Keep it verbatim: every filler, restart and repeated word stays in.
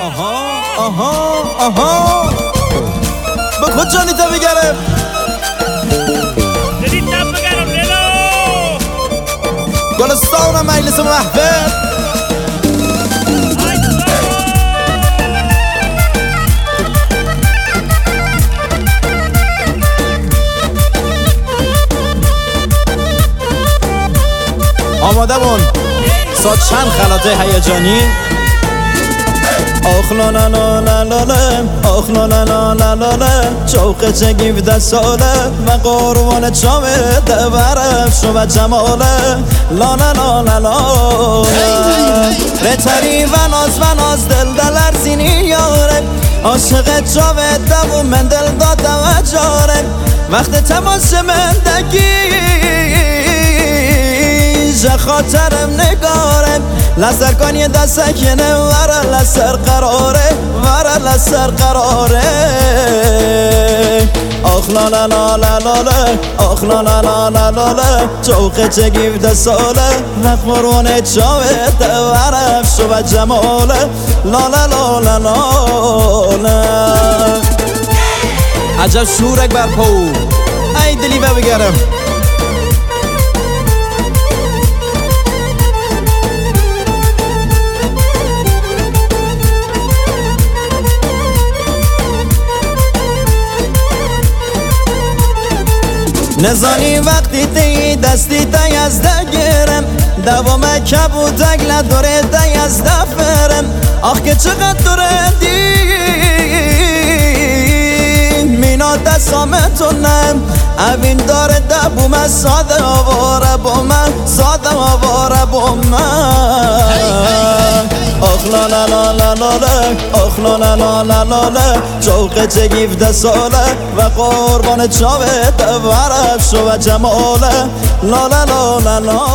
آها آها آها به کجانی تا بگرم دارید تب بگرم لیلو گلستان مجلس محفل آماده بون سا چند خلاطه هیجانی آخ لا لا لا لا لا لا آخ لا لا لا لا لا لا چوق چگیفده ساله و قربان چامه دورم شو و جماله لا لا لا لا لا رتری و ناز و ناز دل دلر زینی یاره عاشق جاوه و من دل دادم و جاره وقت تماس من دگی جا خاطرم نگارم لسر کنی دست کنه وره لسر قراره وره لسر قراره آخ لا لا لا لا لا لا آخ لا لا لا لا لا لا چوق چگیفده ساله و قربان چاوه دورم شو و جماله لا لا لا لا لا لا عجب شورک بر پو ای دلی و بگرم نزانی وقتی تی دستی تی از دگرم دوام کبوتک لدوره تی از دفرم آخ که چقدر دوره دین مینا دستامتونم اوین داره دبومه ساده آواره با من ساده آواره با من آخ لا لا لا لا لا لا آخ لا لا لا لا لا لا چوق چگیفده ساله و قربان چاوه دورم شو و جماله لا لا لا لا لا